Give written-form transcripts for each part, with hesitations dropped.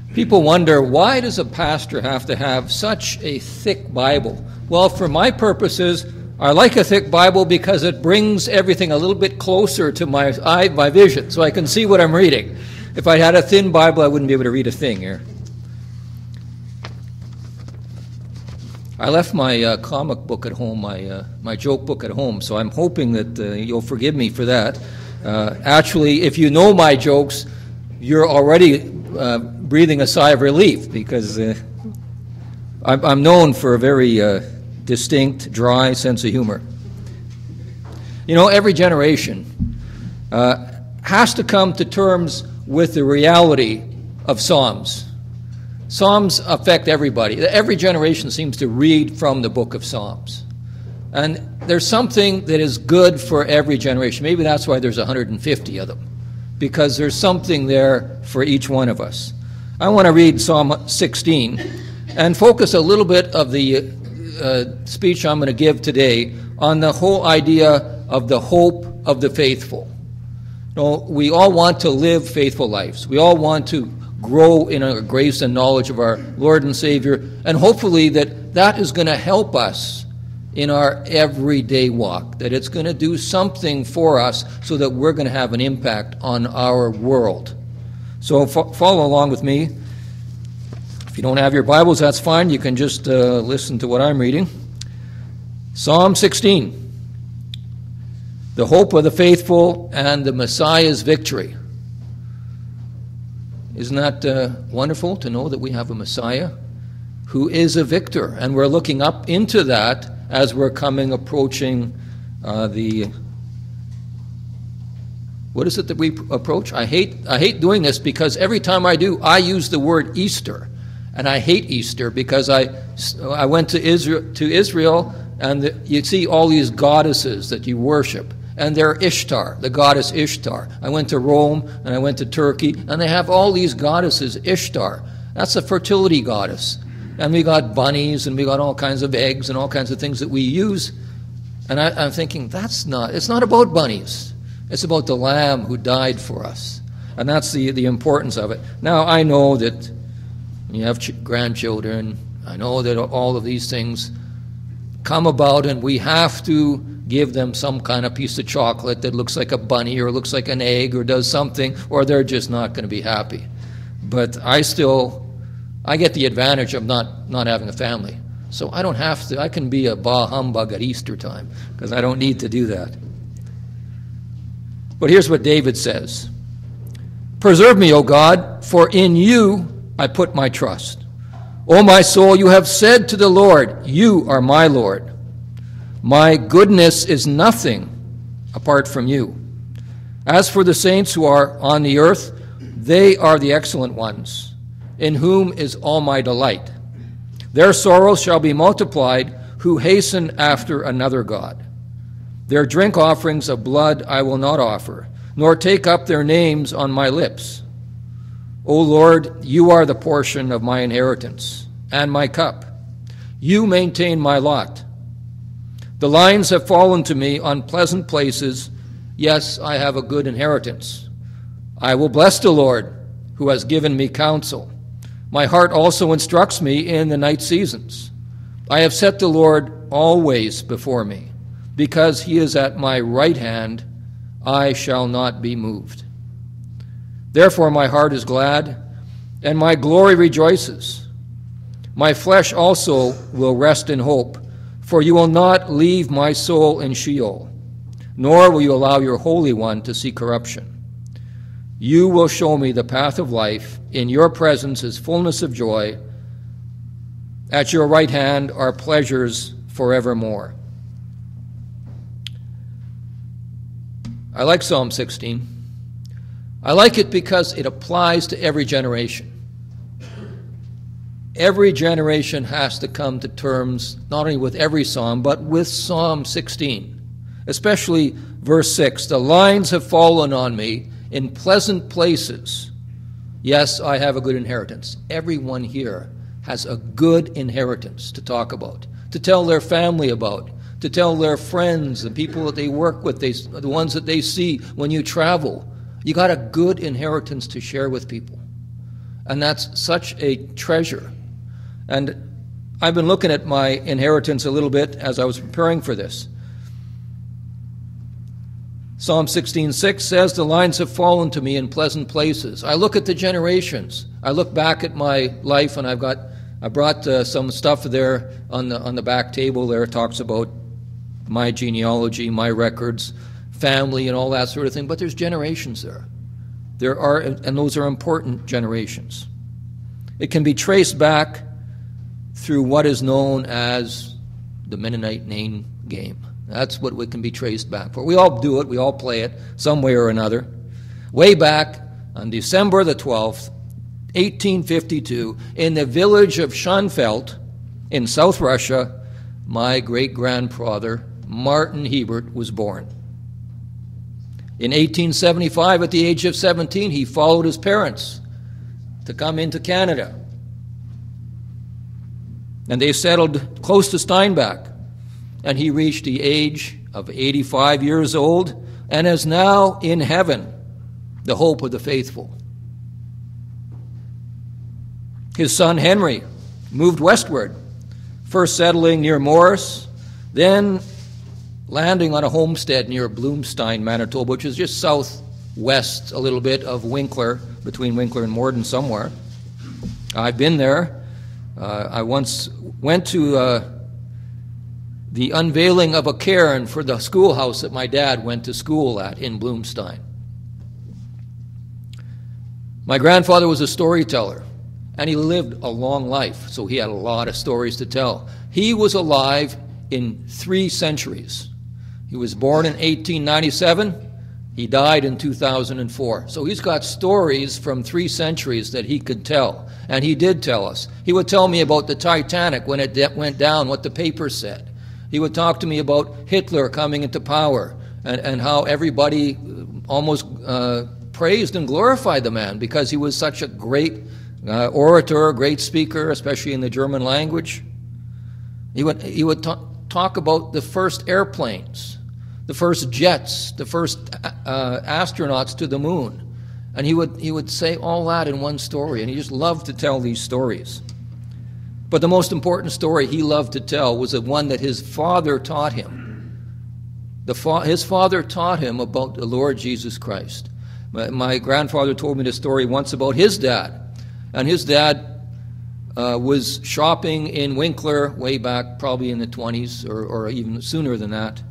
People wonder, why does a pastor have to have such a thick Bible? Well, for my purposes, I like a thick Bible because it brings everything a little bit closer to my vision, so I can see what I'm reading. If I had a thin Bible, I wouldn't be able to read a thing here. I left my comic book at home, my joke book at home, so I'm hoping that you'll forgive me for that. Actually, if you know my jokes, you're already breathing a sigh of relief, because I'm known for a very distinct, dry sense of humor. You know, every generation has to come to terms with the reality of Psalms. Psalms affect everybody. Every generation seems to read from the book of Psalms. And there's something that is good for every generation. Maybe that's why there's 150 of them, because there's something there for each one of us. I want to read Psalm 16 and focus a little bit of the speech I'm going to give today on the whole idea of the hope of the faithful. You know, we all want to live faithful lives. We all want to grow in our grace and knowledge of our Lord and Savior, and hopefully that is going to help us in our everyday walk, that it's going to do something for us so that we're going to have an impact on our world. So follow along with me. If you don't have your Bibles, that's fine. You can just listen to what I'm reading. Psalm 16. The hope of the faithful and the Messiah's victory. Isn't that wonderful to know that we have a Messiah who is a victor? And we're looking up into that as we're approaching what is it that we approach? I hate doing this, because every time I do, I use the word Easter. And I hate Easter because I went to Israel, and you see all these goddesses that you worship. And they're Ishtar, the goddess Ishtar. I went to Rome, and I went to Turkey, and they have all these goddesses. Ishtar, that's a fertility goddess. And we got bunnies, and we got all kinds of eggs and all kinds of things that we use. And I'm thinking, it's not about bunnies. It's about the Lamb who died for us. And that's the importance of it. Now, I know that when you have grandchildren, I know that all of these things come about, and we have to give them some kind of piece of chocolate that looks like a bunny or looks like an egg or does something, or they're just not going to be happy. But I get the advantage of not having a family. So I don't have to. I can be a bah humbug at Easter time, because I don't need to do that. But here's what David says. Preserve me, O God, for in you I put my trust. O my soul, you have said to the Lord, you are my Lord. My goodness is nothing apart from you. As for the saints who are on the earth, they are the excellent ones, in whom is all my delight. Their sorrows shall be multiplied, who hasten after another god. Their drink offerings of blood I will not offer, nor take up their names on my lips. O Lord, you are the portion of my inheritance and my cup. You maintain my lot. The lines have fallen to me on pleasant places. Yes, I have a good inheritance. I will bless the Lord, who has given me counsel. My heart also instructs me in the night seasons. I have set the Lord always before me. Because he is at my right hand, I shall not be moved. Therefore my heart is glad, and my glory rejoices. My flesh also will rest in hope, for you will not leave my soul in Sheol, nor will you allow your Holy One to see corruption. You will show me the path of life. In your presence is fullness of joy. At your right hand are pleasures forevermore. I like Psalm 16. I like it because it applies to every generation. Every generation has to come to terms not only with every psalm, but with Psalm 16, especially verse 6. The lines have fallen on me in pleasant places. Yes, I have a good inheritance. Everyone here has a good inheritance to talk about, to tell their family about, to tell their friends, the people that they work with, the ones that they see when you travel. You got a good inheritance to share with people. And that's such a treasure. And I've been looking at my inheritance a little bit as I was preparing for this. Psalm 16:6 says, "The lines have fallen to me in pleasant places." I look at the generations. I look back at my life, and I brought some stuff there on the back table there. It talks about my genealogy, my records, family, and all that sort of thing. But there's generations there. There are, and those are important generations. It can be traced back through what is known as the Mennonite name game. That's what it can be traced back for. We all do it. We all play it some way or another. Way back on December the 12th, 1852, in the village of Schönfeld in South Russia, my great-grandfather, Martin Hebert, was born. In 1875, at the age of 17, he followed his parents to come into Canada. And they settled close to Steinbach. And he reached the age of 85 years old and is now in heaven, the hope of the faithful. His son Henry moved westward, first settling near Morris, then landing on a homestead near Bloomstein, Manitoba, which is just southwest a little bit of Winkler, between Winkler and Morden somewhere. I've been there. I once went to the unveiling of a cairn for the schoolhouse that my dad went to school at in Bloomstein. My grandfather was a storyteller, and he lived a long life, so he had a lot of stories to tell. He was alive in 3 centuries. He was born in 1897. He died in 2004. So he's got stories from 3 centuries that he could tell, and he did tell us. He would tell me about the Titanic when it went down, what the papers said. He would talk to me about Hitler coming into power and how everybody almost praised and glorified the man because he was such a great orator, a great speaker, especially in the German language. He would talk about the first airplanes, the first jets, the first astronauts to the moon. And he would say all that in one story, and he just loved to tell these stories. But the most important story he loved to tell was the one that his father taught him. His father taught him about the Lord Jesus Christ. My grandfather told me this story once about his dad. And his dad was shopping in Winkler way back probably in the 20s or even sooner than that.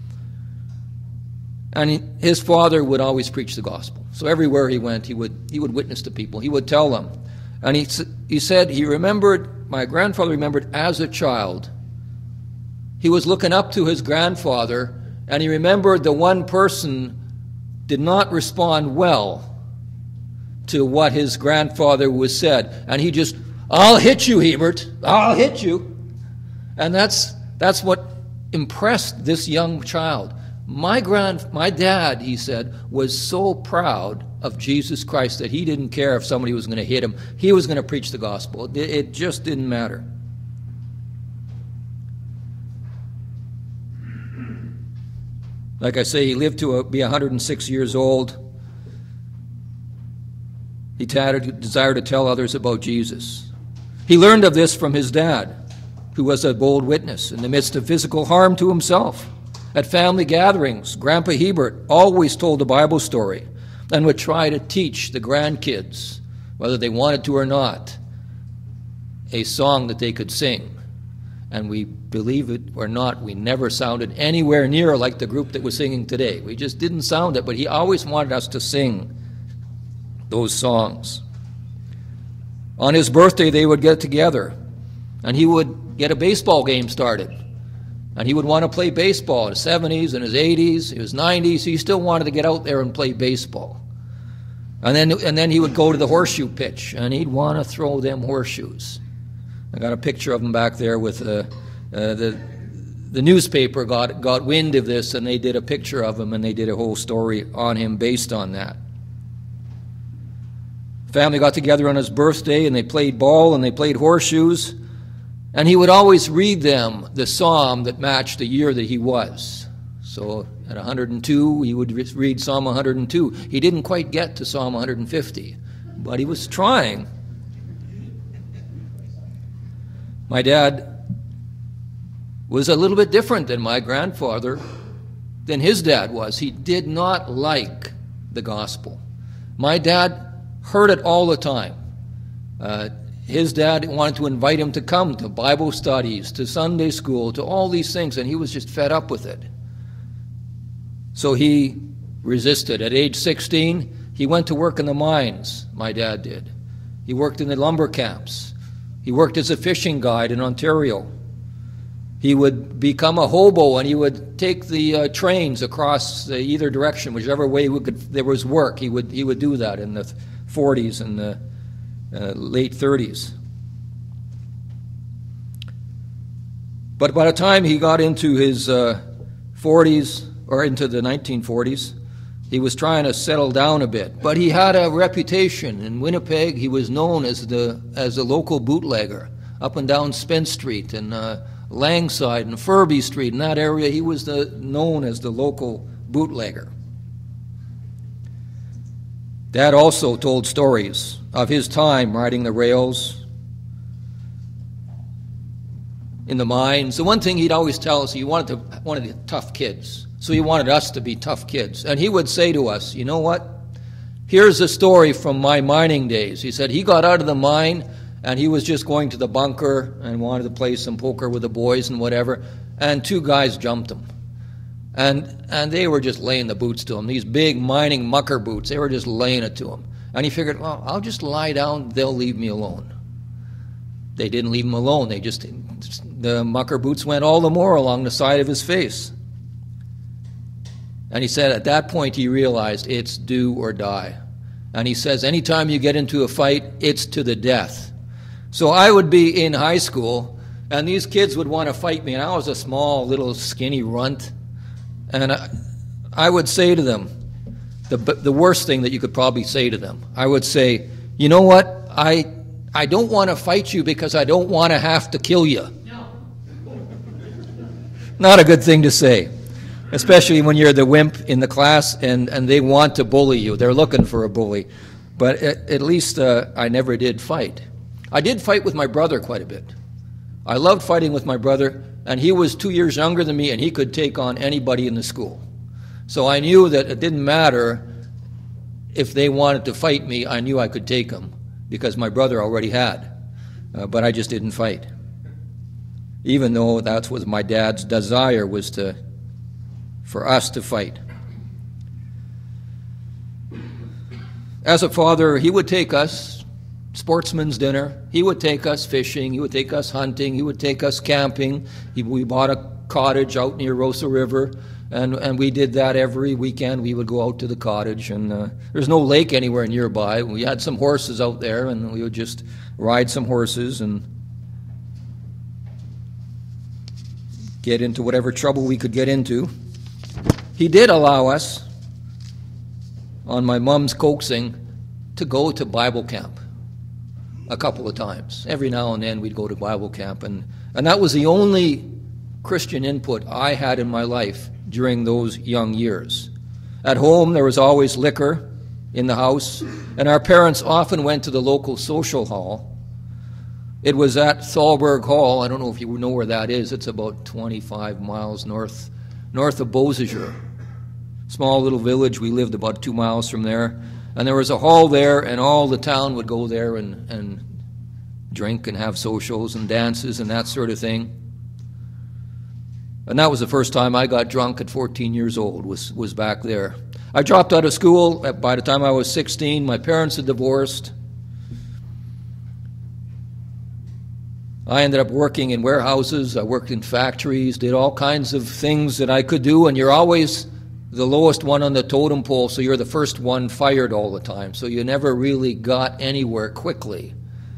And his father would always preach the gospel. So everywhere he went, he would witness to people. He would tell them. And he said he remembered, my grandfather remembered as a child, he was looking up to his grandfather, and he remembered the one person did not respond well to what his grandfather was said. And he just, "I'll hit you, Hebert. I'll hit you." And that's what impressed this young child. My dad, he said, was so proud of Jesus Christ that he didn't care if somebody was going to hit him. He was going to preach the gospel. It just didn't matter. Like I say, he lived to be 106 years old. He had a desire to tell others about Jesus. He learned of this from his dad, who was a bold witness in the midst of physical harm to himself. At family gatherings, Grandpa Hebert always told a Bible story and would try to teach the grandkids, whether they wanted to or not, a song that they could sing. And we, believe it or not, we never sounded anywhere near like the group that was singing today. We just didn't sound it, but he always wanted us to sing those songs. On his birthday, they would get together, and he would get a baseball game started. And he would want to play baseball in his 70s, in his 80s, his 90s. He still wanted to get out there and play baseball. And then he would go to the horseshoe pitch, and he'd want to throw them horseshoes. I got a picture of him back there with the newspaper got wind of this, and they did a picture of him, and they did a whole story on him based on that. Family got together on his birthday, and they played ball, and they played horseshoes. And he would always read them the psalm that matched the year that he was. So at 102, he would read Psalm 102. He didn't quite get to Psalm 150, but he was trying. My dad was a little bit different than my grandfather, than his dad was. He did not like the gospel. My dad heard it all the time. His dad wanted to invite him to come to Bible studies, to Sunday school, to all these things, and he was just fed up with it. So he resisted. At age 16, he went to work in the mines, my dad did. He worked in the lumber camps. He worked as a fishing guide in Ontario. He would become a hobo, and he would take the trains across either direction, whichever way there was work. He would do that in the 40s and the late 30s. But by the time he got into his 40s, or into the 1940s, he was trying to settle down a bit. But he had a reputation. In Winnipeg, he was known as a local bootlegger. Up and down Spence Street and Langside and Furby Street, in that area, he was known as the local bootlegger. Dad also told stories of his time riding the rails, in the mines. The one thing he'd always tell us, he wanted one of the tough kids. So he wanted us to be tough kids. And he would say to us, you know what? Here's a story from my mining days. He said he got out of the mine and he was just going to the bunker and wanted to play some poker with the boys and whatever, and two guys jumped him. And they were just laying the boots to him, these big mining mucker boots. They were just laying it to him. And he figured, well, I'll just lie down, they'll leave me alone. They didn't leave him alone. The mucker boots went all the more along the side of his face. And he said at that point he realized it's do or die. And he says anytime you get into a fight, it's to the death. So I would be in high school, and these kids would want to fight me, and I was a small, little, skinny runt. And I would say to them, the worst thing that you could probably say to them, I would say, you know what, I don't want to fight you because I don't want to have to kill you. No. Not a good thing to say. Especially when you're the wimp in the class and they want to bully you. They're looking for a bully. But at least I never did fight. I did fight with my brother quite a bit. I loved fighting with my brother, and he was 2 years younger than me, and he could take on anybody in the school. So I knew that it didn't matter if they wanted to fight me. I knew I could take them because my brother already had. But I just didn't fight. Even though that's what my dad's desire was for us to fight. As a father, he would take us sportsman's dinner. He would take us fishing. He would take us hunting. He would take us camping. We bought a cottage out near Rosa River, and we did that every weekend. We would go out to the cottage, and there's no lake anywhere nearby. We had some horses out there, and we would just ride some horses and get into whatever trouble we could get into. He did allow us, on my mom's coaxing, to go to Bible camp a couple of times. Every now and then we'd go to Bible camp, and that was the only Christian input I had in my life during those young years. At home, there was always liquor in the house, and our parents often went to the local social hall. It was at Thalberg Hall. I don't know if you know where that is. It's about 25 miles north of Beausejour. Small little village. We lived about 2 miles from there. And there was a hall there, and all the town would go there and drink and have socials and dances and that sort of thing. And that was the first time I got drunk at 14 years old, was back there. I dropped out of school. By the time I was 16, my parents had divorced. I ended up working in warehouses. I worked in factories, did all kinds of things that I could do, and you're always the lowest one on the totem pole, so you're the first one fired all the time. So you never really got anywhere quickly.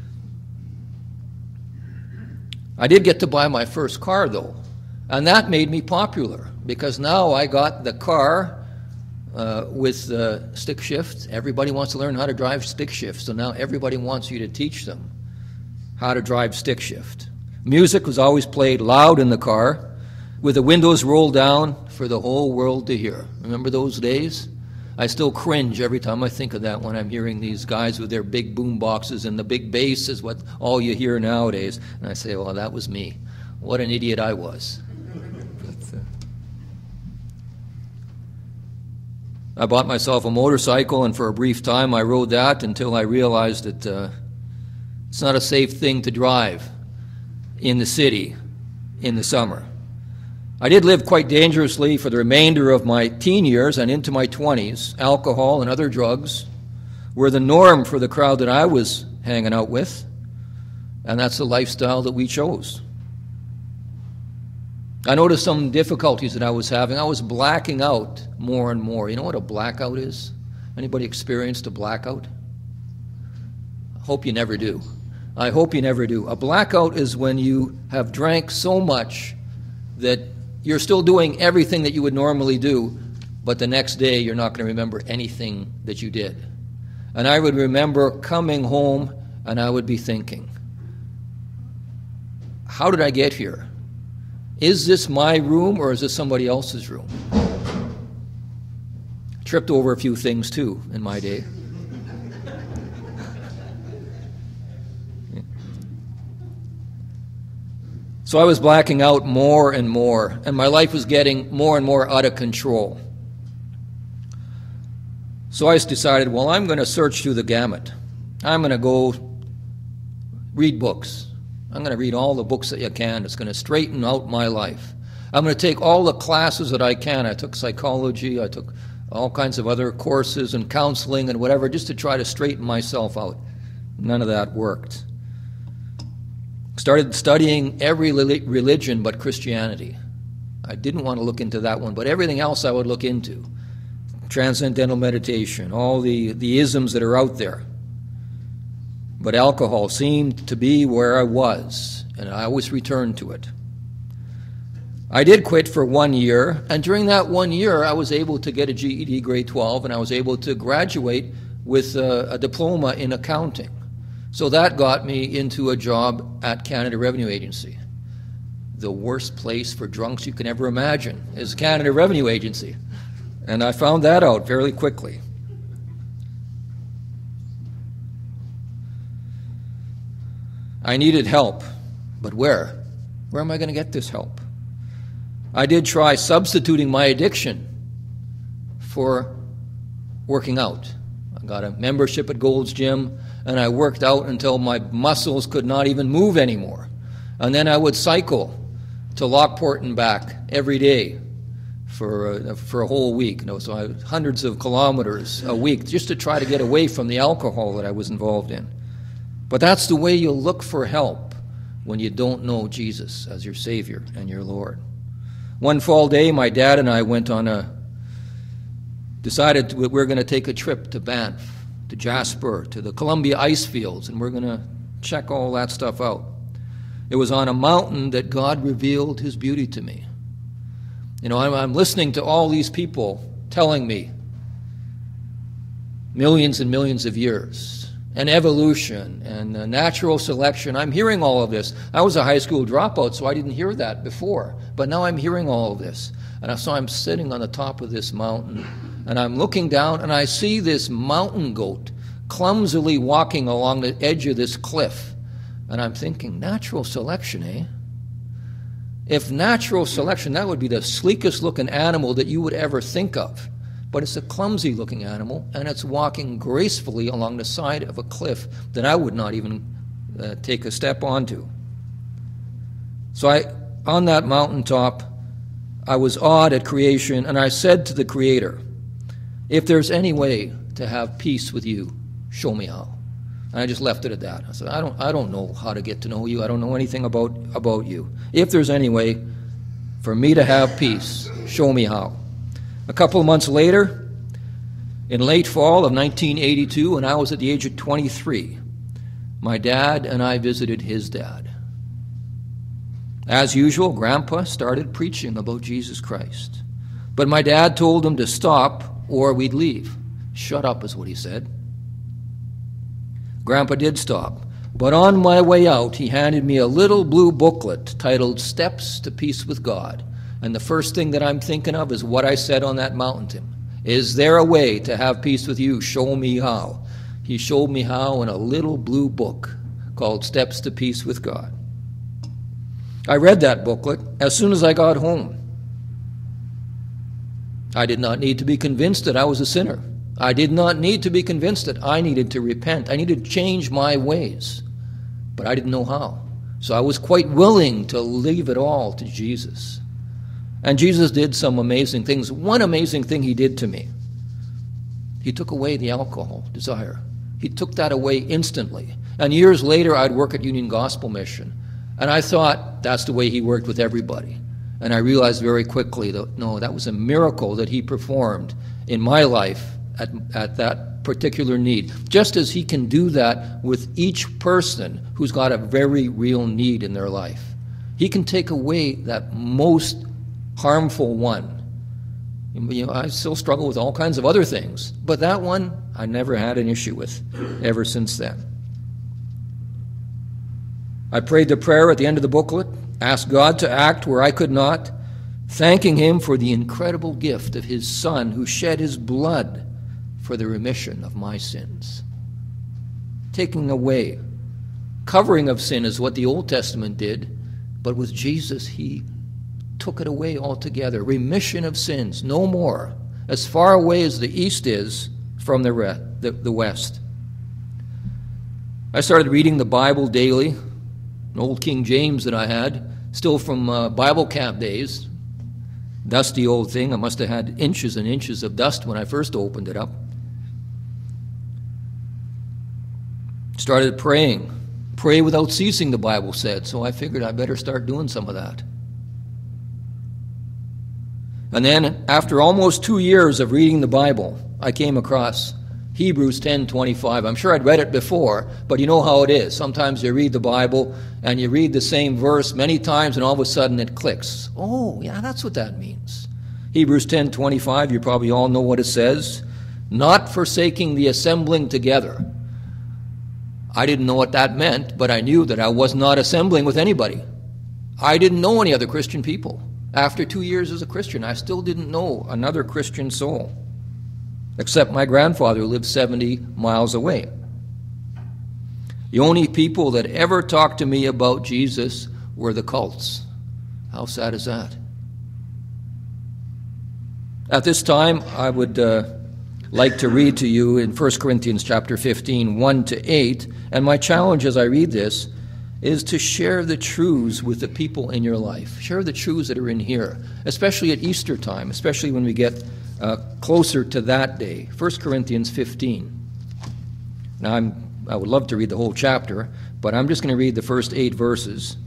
I did get to buy my first car, though, and that made me popular, because now I got the car with stick shift. Everybody wants to learn how to drive stick shift, so now everybody wants you to teach them how to drive stick shift. Music was always played loud in the car, with the windows rolled down for the whole world to hear. Remember those days? I still cringe every time I think of that when I'm hearing these guys with their big boom boxes and the big bass is what all you hear nowadays. And I say, well, that was me. What an idiot I was. I bought myself a motorcycle, and for a brief time I rode that until I realized that it's not a safe thing to drive in the city in the summer. I did live quite dangerously for the remainder of my teen years and into my 20s. Alcohol and other drugs were the norm for the crowd that I was hanging out with, and that's the lifestyle that we chose. I noticed some difficulties that I was having. I was blacking out more and more. You know what a blackout is? Anybody experienced a blackout? I hope you never do. I hope you never do. A blackout is when you have drank so much that you're still doing everything that you would normally do, but the next day you're not going to remember anything that you did. And I would remember coming home and I would be thinking, how did I get here? Is this my room or is this somebody else's room? Tripped over a few things too in my day. So I was blacking out more and more, and my life was getting more and more out of control. So I decided, well, I'm going to search through the gamut. I'm going to go read books. I'm going to read all the books that you can. It's going to straighten out my life. I'm going to take all the classes that I can. I took psychology. I took all kinds of other courses and counseling and whatever just to try to straighten myself out. None of that worked. Started studying every religion but Christianity. I didn't want to look into that one, but everything else I would look into. Transcendental meditation, all the isms that are out there. But alcohol seemed to be where I was, and I always returned to it. I did quit for 1 year, and during that 1 year I was able to get a GED grade 12, and I was able to graduate with a diploma in accounting. So that got me into a job at Canada Revenue Agency. The worst place for drunks you can ever imagine is Canada Revenue Agency. And I found that out fairly quickly. I needed help, but where? Where am I going to get this help? I did try substituting my addiction for working out. I got a membership at Gold's Gym, and I worked out until my muscles could not even move anymore. And then I would cycle to Lockport and back every day for a whole week. So I hundreds of kilometers a week just to try to get away from the alcohol that I was involved in. But that's the way you'll look for help when you don't know Jesus as your Savior and your Lord. One fall day, my dad and I decided we're going to take a trip to Banff, to Jasper, to the Columbia ice fields, and we're going to check all that stuff out. It was on a mountain that God revealed His beauty to me. I'm listening to all these people telling me millions and millions of years, and evolution, and natural selection. I'm hearing all of this. I was a high school dropout, so I didn't hear that before. But now I'm hearing all of this. And so I'm sitting on the top of this mountain, and I'm looking down, and I see this mountain goat clumsily walking along the edge of this cliff. And I'm thinking, natural selection, eh? If natural selection, that would be the sleekest looking animal that you would ever think of. But it's a clumsy looking animal, and it's walking gracefully along the side of a cliff that I would not even take a step onto. So on that mountaintop, I was awed at creation, and I said to the Creator, if there's any way to have peace with you, show me how. And I just left it at that. I said, I don't know how to get to know you. I don't know anything about you. If there's any way for me to have peace, show me how. A couple of months later, in late fall of 1982, when I was at the age of 23, my dad and I visited his dad. As usual, Grandpa started preaching about Jesus Christ. But my dad told him to stop or we'd leave. Shut up is what he said. Grandpa did stop. But on my way out, he handed me a little blue booklet titled Steps to Peace with God. And the first thing that I'm thinking of is what I said on that mountain to him. Is there a way to have peace with you? Show me how. He showed me how in a little blue book called Steps to Peace with God. I read that booklet as soon as I got home. I did not need to be convinced that I was a sinner. I did not need to be convinced that I needed to repent. I needed to change my ways. But I didn't know how. So I was quite willing to leave it all to Jesus. And Jesus did some amazing things. One amazing thing he did to me, he took away the alcohol desire. He took that away instantly. And years later, I'd work at Union Gospel Mission. And I thought that's the way he worked with everybody. And I realized very quickly that, no, that was a miracle that he performed in my life at that particular need. Just as he can do that with each person who's got a very real need in their life. He can take away that most harmful one. You know, I still struggle with all kinds of other things, but that one I never had an issue with ever since then. I prayed the prayer at the end of the booklet, asked God to act where I could not, thanking him for the incredible gift of his Son who shed his blood for the remission of my sins. Taking away, covering of sin is what the Old Testament did, but with Jesus he took it away altogether. Remission of sins, no more, as far away as the east is from the west. I started reading the Bible daily, an old King James that I had, still from Bible camp days. Dusty old thing. I must have had inches and inches of dust when I first opened it up. Started praying. Pray without ceasing, the Bible said, so I figured I better start doing some of that. And then, after almost 2 years of reading the Bible, I came across Hebrews 10:25. I'm sure I'd read it before, but you know how it is. Sometimes you read the Bible and you read the same verse many times and all of a sudden it clicks. Oh, yeah, that's what that means. Hebrews 10:25, you probably all know what it says. Not forsaking the assembling together. I didn't know what that meant, but I knew that I was not assembling with anybody. I didn't know any other Christian people. After 2 years as a Christian, I still didn't know another Christian soul, except my grandfather who lived 70 miles away. The only people that ever talked to me about Jesus were the cults. How sad is that? At this time, I would like to read to you in 1 Corinthians chapter 15, 1-8, and my challenge as I read this is to share the truths with the people in your life. Share the truths that are in here, especially at Easter time, especially when we get closer to that day. 1 Corinthians 15. Now, I would love to read the whole chapter, but I'm just going to read the first 8 verses.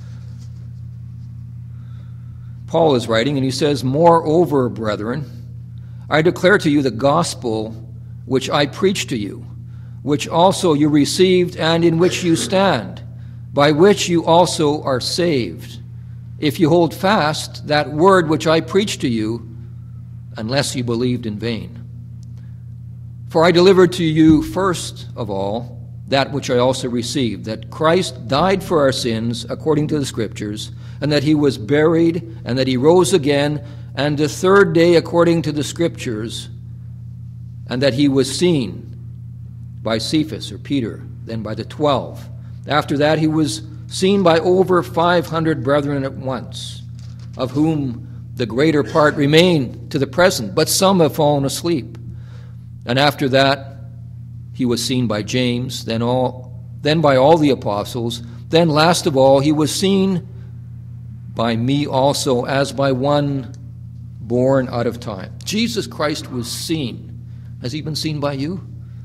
Paul is writing, and he says, "Moreover, brethren, I declare to you the gospel which I preached to you, which also you received and in which you stand, by which you also are saved, if you hold fast that word which I preached to you, unless you believed in vain. For I delivered to you first of all that which I also received, that Christ died for our sins according to the Scriptures, and that he was buried, and that he rose again, and the third day according to the Scriptures, and that he was seen by Cephas, or Peter, then by the 12. After that he was seen by over 500 brethren at once, of whom the greater part remain to the present, but some have fallen asleep. And after that he was seen by James, then by all the apostles. Then last of all he was seen by me also, as by one born out of time." Jesus Christ was seen. Has he been seen by you?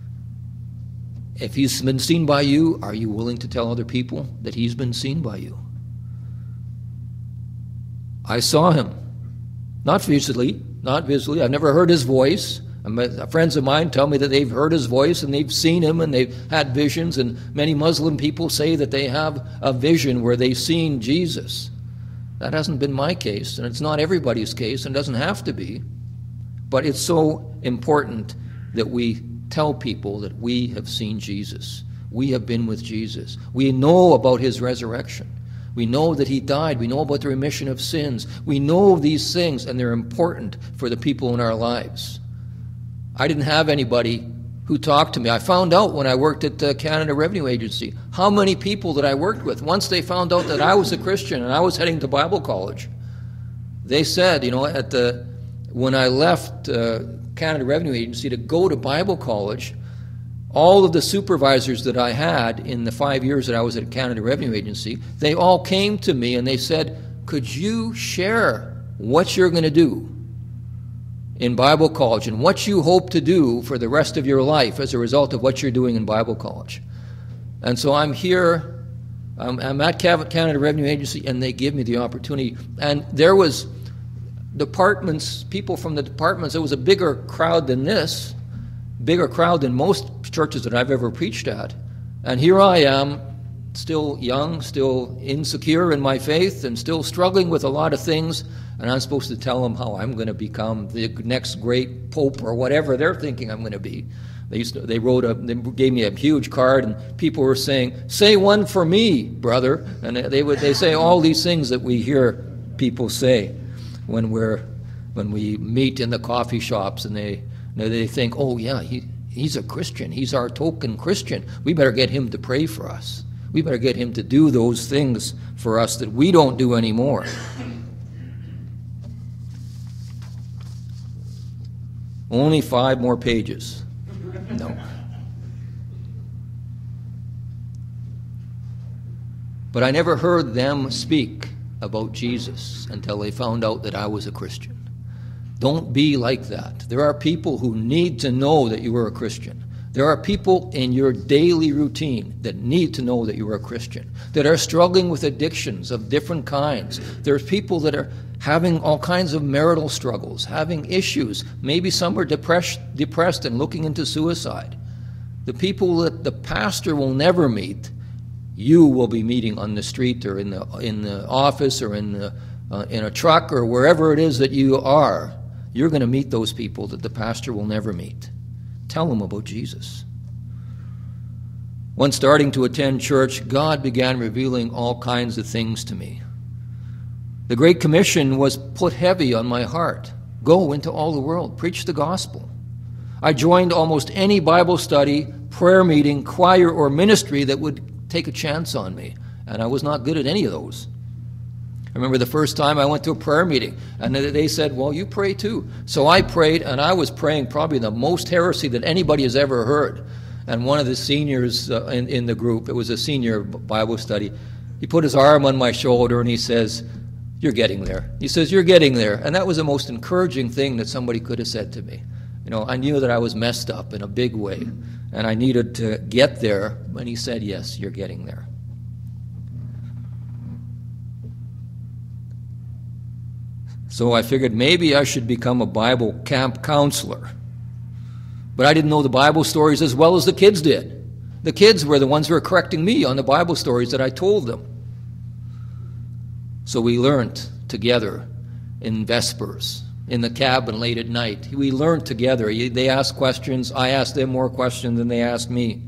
If he's been seen by you, are you willing to tell other people that he's been seen by you? I saw him. Not visually. I've never heard his voice. Friends of mine tell me that they've heard his voice and they've seen him and they've had visions, and many Muslim people say that they have a vision where they've seen Jesus. That hasn't been my case, and it's not everybody's case, and doesn't have to be. But it's so important that we tell people that we have seen Jesus. We have been with Jesus. We know about his resurrection. We know that he died. We know about the remission of sins. We know these things, and they're important for the people in our lives. I didn't have anybody who talked to me. I found out when I worked at the Canada Revenue Agency how many people that I worked with, once they found out that I was a Christian and I was heading to Bible college, they said, when I left Canada Revenue Agency to go to Bible college, all of the supervisors that I had in the 5 years that I was at Canada Revenue Agency, they all came to me and they said, could you share what you're going to do in Bible college and what you hope to do for the rest of your life as a result of what you're doing in Bible college? And so I'm here, I'm at Canada Revenue Agency, and they give me the opportunity. And there was departments, people from the departments, it was a bigger crowd than this, bigger crowd than most churches that I've ever preached at. And here I am, still young, still insecure in my faith, and still struggling with a lot of things, and I'm supposed to tell them how I'm going to become the next great pope or whatever they're thinking I'm going to be. They gave me a huge card, and people were saying, "Say one for me, brother." And they say all these things that we hear people say when we meet in the coffee shops, and they think, "Oh yeah, he's a Christian. He's our token Christian. We better get him to pray for us. We better get him to do those things for us that we don't do anymore." Only 5 more pages. No. But I never heard them speak about Jesus until they found out that I was a Christian. Don't be like that. There are people who need to know that you are a Christian. There are people in your daily routine that need to know that you are a Christian, that are struggling with addictions of different kinds. There's people that are having all kinds of marital struggles, having issues. Maybe some are depressed and looking into suicide. The people that the pastor will never meet, you will be meeting on the street or in the office or in a truck or wherever it is that you are. You're going to meet those people that the pastor will never meet. Tell them about Jesus. Once starting to attend church, God began revealing all kinds of things to me. The Great Commission was put heavy on my heart. Go into all the world, preach the gospel. I joined almost any Bible study, prayer meeting, choir, or ministry that would take a chance on me, and I was not good at any of those. I remember the first time I went to a prayer meeting, and they said, "Well, you pray too." So I prayed, and I was praying probably the most heresy that anybody has ever heard. And one of the seniors in the group, it was a senior Bible study, he put his arm on my shoulder and he says, "You're getting there." He says, "You're getting there." And that was the most encouraging thing that somebody could have said to me. I knew that I was messed up in a big way, and I needed to get there. And he said, "Yes, you're getting there." So I figured maybe I should become a Bible camp counselor. But I didn't know the Bible stories as well as the kids did. The kids were the ones who were correcting me on the Bible stories that I told them. So we learned together in Vespers, in the cabin late at night. We learned together. They asked questions. I asked them more questions than they asked me.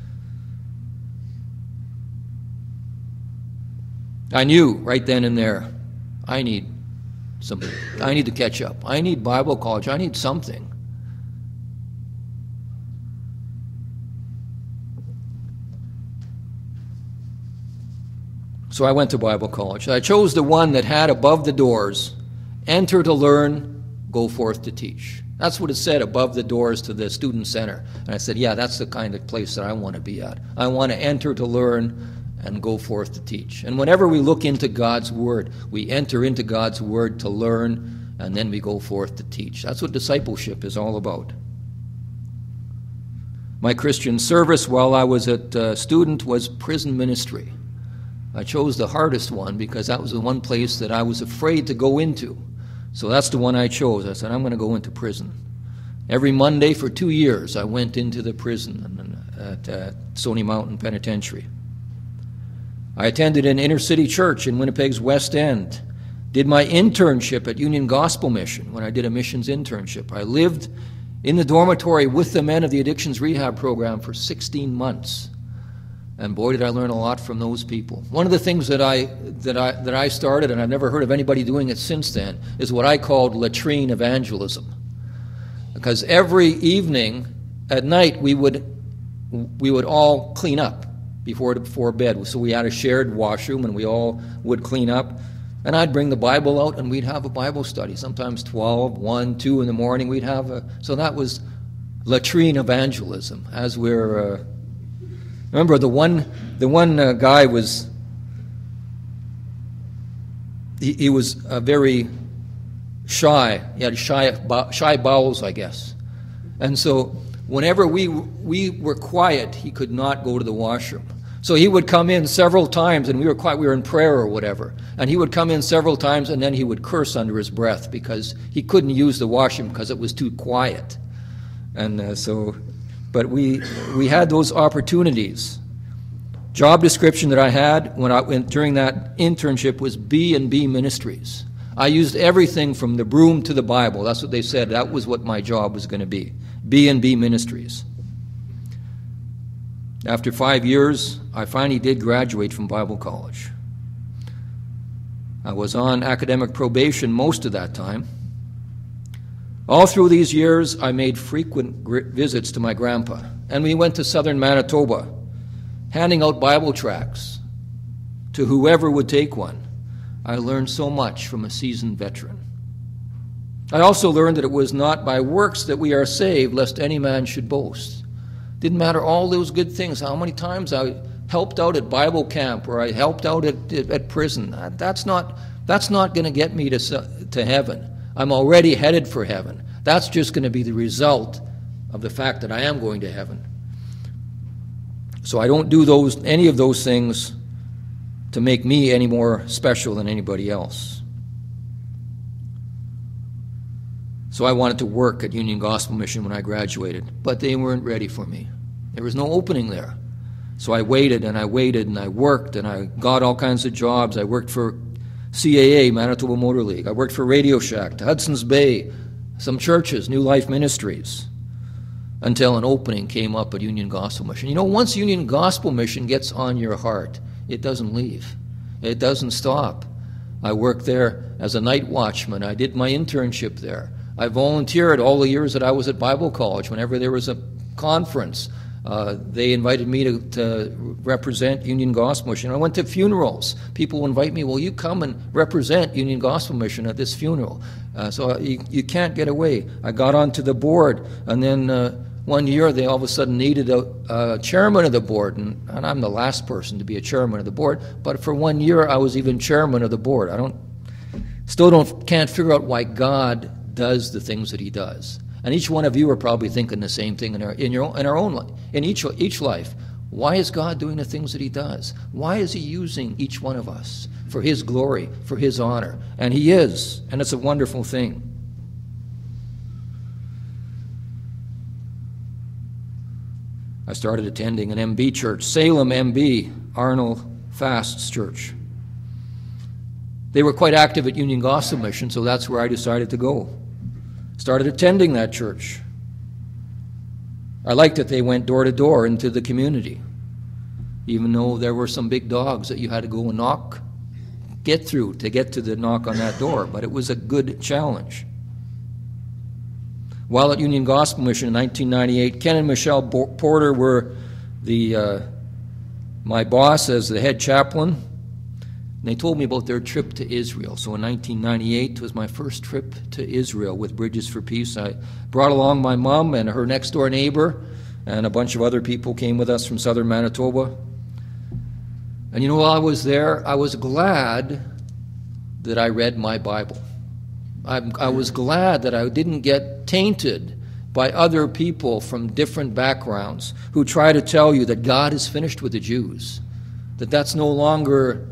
I knew right then and there, I need to catch up. I need Bible college. I need something. So I went to Bible college. I chose the one that had above the doors, "Enter to learn, go forth to teach." That's what it said above the doors to the student center. And I said, yeah, that's the kind of place that I want to be at. I want to enter to learn and go forth to teach. And whenever we look into God's Word, we enter into God's Word to learn, and then we go forth to teach. That's what discipleship is all about. My Christian service while I was a student was prison ministry. I chose the hardest one because that was the one place that I was afraid to go into. So that's the one I chose. I said, I'm going to go into prison. Every Monday for 2 years, I went into the prison at Stony Mountain Penitentiary. I attended an inner-city church in Winnipeg's West End, did my internship at Union Gospel Mission when I did a missions internship. I lived in the dormitory with the men of the addictions rehab program for 16 months. And boy, did I learn a lot from those people. One of the things that I started, and I've never heard of anybody doing it since then, is what I called latrine evangelism. because every evening at night we would all clean up before bed. So we had a shared washroom, and we all would clean up. And I'd bring the Bible out, and we'd have a Bible study. Sometimes 12, 1, 2 in the morning. So that was latrine evangelism. As we're remember the one guy was he was very shy. He had shy bowels, I guess. And so whenever we were quiet, he could not go to the washroom. So he would come in several times, and we were quiet. We were in prayer or whatever. And he would come in several times, and then he would curse under his breath because he couldn't use the washroom because it was too quiet. And but we had those opportunities. Job description that I had when I went during that internship was B&B Ministries. I used everything from the broom to the Bible. That's what they said. That was what my job was going to be. B&B Ministries. After 5 years, I finally did graduate from Bible college. I was on academic probation most of that time. All through these years, I made frequent visits to my grandpa, and we went to southern Manitoba, handing out Bible tracts to whoever would take one. I learned so much from a seasoned veteran. I also learned that it was not by works that we are saved, lest any man should boast. Didn't matter all those good things, how many times I helped out at Bible camp or I helped out at prison. That's not going to get me to heaven. I'm already headed for heaven. That's just going to be the result of the fact that I am going to heaven. So I don't do any of those things to make me any more special than anybody else. So I wanted to work at Union Gospel Mission when I graduated, but they weren't ready for me. There was no opening there. So I waited and I waited and I worked and I got all kinds of jobs. I worked for CAA, Manitoba Motor League. I worked for Radio Shack, Hudson's Bay, some churches, New Life Ministries, until an opening came up at Union Gospel Mission. You know, once Union Gospel Mission gets on your heart, it doesn't leave. It doesn't stop. I worked there as a night watchman. I did my internship there. I volunteered all the years that I was at Bible college. Whenever there was a conference, they invited me to represent Union Gospel Mission. I went to funerals. People would invite me, will you come and represent Union Gospel Mission at this funeral? So you can't get away. I got onto the board, and then one year they all of a sudden needed a chairman of the board, and I'm the last person to be a chairman of the board, but for 1 year I was even chairman of the board. Can't figure out why God does the things that he does. And each one of you are probably thinking the same thing in our own life, in each life. Why is God doing the things that he does? Why is he using each one of us for his glory, for his honor? And he is, and it's a wonderful thing. I started attending an MB church, Salem MB, Arnold Fast's church. They were quite active at Union Gospel Mission, so that's where I decided to go. Started attending that church. I liked that they went door to door into the community, even though there were some big dogs that you had to go and get through to get to the knock on that door, but it was a good challenge. While at Union Gospel Mission in 1998, Ken and Michelle Porter were my boss as the head chaplain. And they told me about their trip to Israel. So in 1998 was my first trip to Israel with Bridges for Peace. I brought along my mom and her next-door neighbor, and a bunch of other people came with us from southern Manitoba. And you know, while I was there, I was glad that I read my Bible. I was glad that I didn't get tainted by other people from different backgrounds who try to tell you that God is finished with the Jews, that that's no longer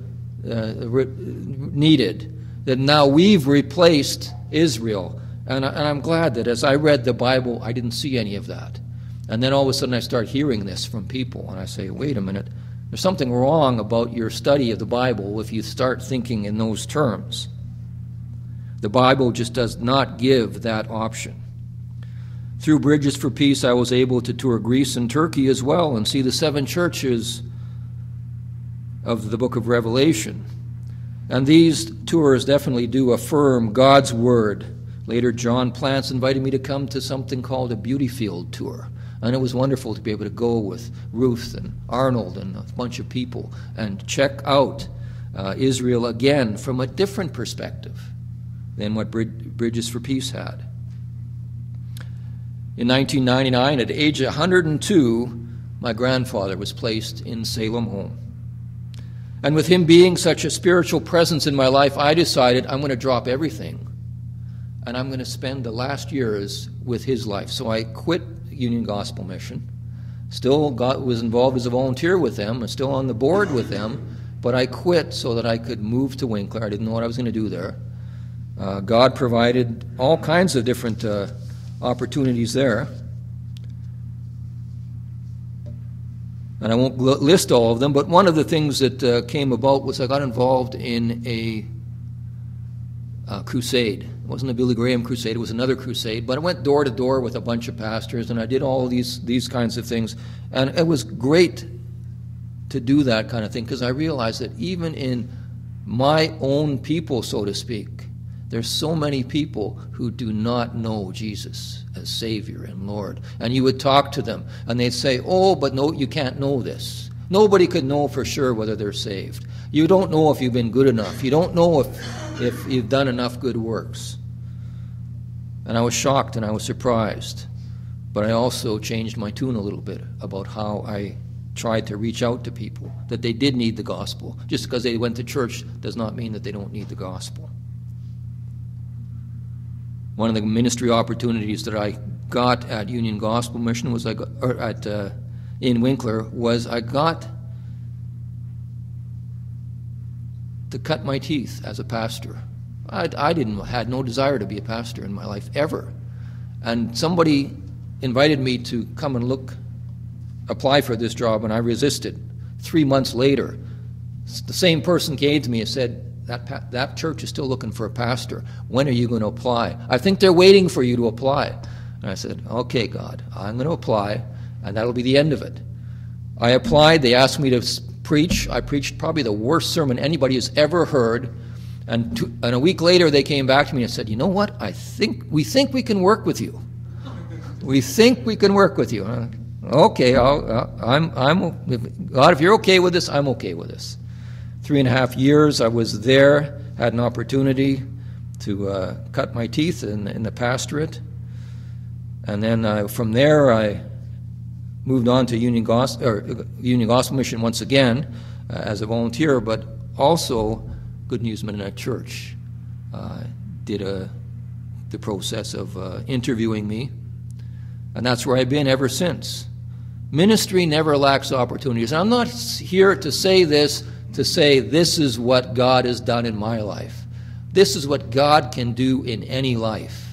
needed, that now we've replaced Israel. And I'm glad that as I read the Bible, I didn't see any of that. And then all of a sudden I start hearing this from people, and I say, wait a minute, there's something wrong about your study of the Bible if you start thinking in those terms. The Bible just does not give that option. Through Bridges for Peace, I was able to tour Greece and Turkey as well and see the 7 churches of the book of Revelation. And these tours definitely do affirm God's word Later, John Plants invited me to come to something called a beauty field tour. And it was wonderful to be able to go with Ruth and Arnold and a bunch of people and check out Israel again from a different perspective than what Bridges for Peace had. In 1999, at age 102, my grandfather was placed in Salem Home. And with him being such a spiritual presence in my life, I decided I'm going to drop everything and I'm going to spend the last years with his life. So I quit Union Gospel Mission, was involved as a volunteer with them, and still on the board with them, but I quit so that I could move to Winkler. I didn't know what I was going to do there. God provided all kinds of different opportunities there. And I won't list all of them, but one of the things that came about was I got involved in a crusade. It wasn't a Billy Graham crusade, it was another crusade, but I went door to door with a bunch of pastors, and I did all these kinds of things. And it was great to do that kind of thing, because I realized that even in my own people, so to speak, there's so many people who do not know Jesus as Savior and Lord. And you would talk to them, and they'd say, oh, but no, you can't know this. Nobody could know for sure whether they're saved. You don't know if you've been good enough. You don't know if you've done enough good works. And I was shocked and I was surprised. But I also changed my tune a little bit about how I tried to reach out to people, that they did need the gospel. Just because they went to church does not mean that they don't need the gospel. One of the ministry opportunities that I got at Union Gospel Mission was in Winkler was I got to cut my teeth as a pastor. I had no desire to be a pastor in my life ever, and somebody invited me to come and apply for this job, and I resisted. 3 months later, the same person came to me and said, that church is still looking for a pastor. When are you going to apply? I think they're waiting for you to apply. And I said, okay, God, I'm going to apply, and that'll be the end of it. I applied. They asked me to preach. I preached probably the worst sermon anybody has ever heard. And a week later, they came back to me and said, you know what? We think we can work with you. We think we can work with you. Okay, God, if you're okay with this, I'm okay with this. 3.5 years I was there, had an opportunity to cut my teeth in the pastorate. And then from there I moved on to Union Gospel Mission once again as a volunteer, but also Good News Mennonite Church did the process of interviewing me, and that's where I've been ever since. Ministry never lacks opportunities. And I'm not here to say this is what God has done in my life. This is what God can do in any life.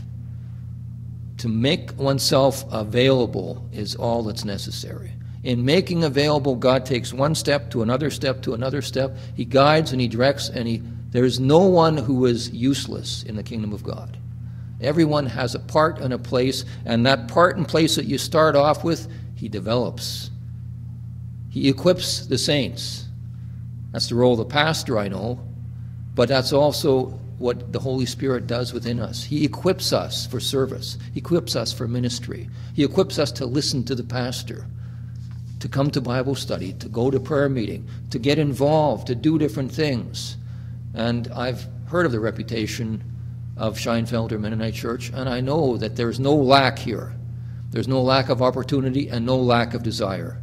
To make oneself available is all that's necessary. In making available, God takes one step to another step to another step. He guides and He directs, and there is no one who is useless in the kingdom of God. Everyone has a part and a place, and that part and place that you start off with, He develops. He equips the saints. That's the role of the pastor, I know, but that's also what the Holy Spirit does within us. He equips us for service. He equips us for ministry. He equips us to listen to the pastor, to come to Bible study, to go to prayer meeting, to get involved, to do different things. And I've heard of the reputation of Scheinfelder Mennonite Church, and I know that there's no lack here. There's no lack of opportunity and no lack of desire.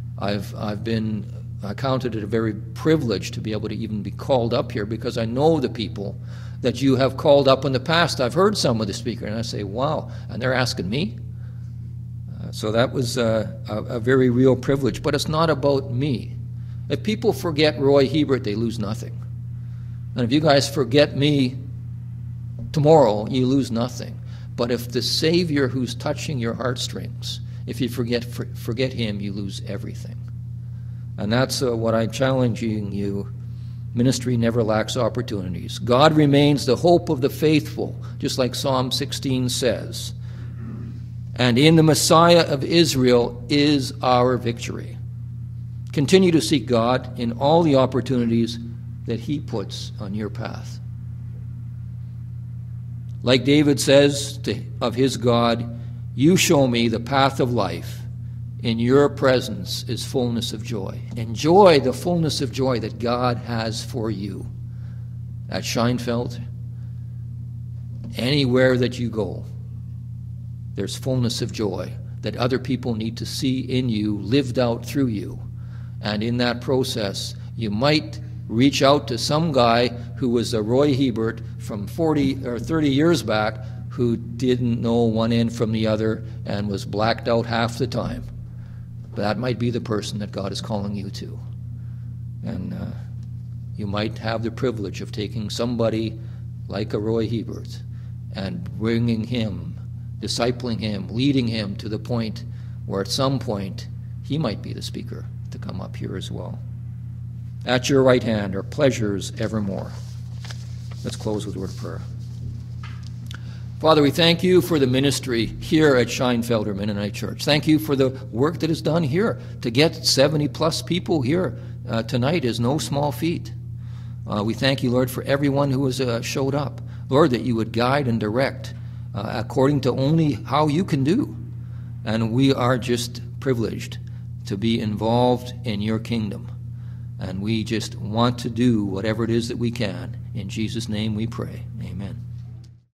I counted it a very privilege to be able to even be called up here, because I know the people that you have called up in the past. I've heard some of the speaker, and I say, wow, and they're asking me? So that was a very real privilege, but it's not about me. If people forget Roy Hebert, they lose nothing. And if you guys forget me tomorrow, you lose nothing. But if the Savior who's touching your heartstrings, if you forget Him, you lose everything. And that's what I'm challenging you. Ministry never lacks opportunities. God remains the hope of the faithful, just like Psalm 16 says. And in the Messiah of Israel is our victory. Continue to seek God in all the opportunities that He puts on your path. Like David says of his God, you show me the path of life. In your presence is fullness of joy. Enjoy the fullness of joy that God has for you. At Scheinfeld, anywhere that you go, there's fullness of joy that other people need to see in you, lived out through you. And in that process, you might reach out to some guy who was a Roy Hebert from 40 or 30 years back who didn't know one end from the other and was blacked out half the time. But that might be the person that God is calling you to. And you might have the privilege of taking somebody like a Roy Hebert and bringing him, discipling him, leading him to the point where at some point he might be the speaker to come up here as well. At your right hand are pleasures evermore. Let's close with a word of prayer. Father, we thank you for the ministry here at Scheinfelder Mennonite Church. Thank you for the work that is done here. To get 70-plus people here tonight is no small feat. We thank you, Lord, for everyone who has showed up. Lord, that you would guide and direct according to only how you can do. And we are just privileged to be involved in your kingdom. And we just want to do whatever it is that we can. In Jesus' name we pray. Amen.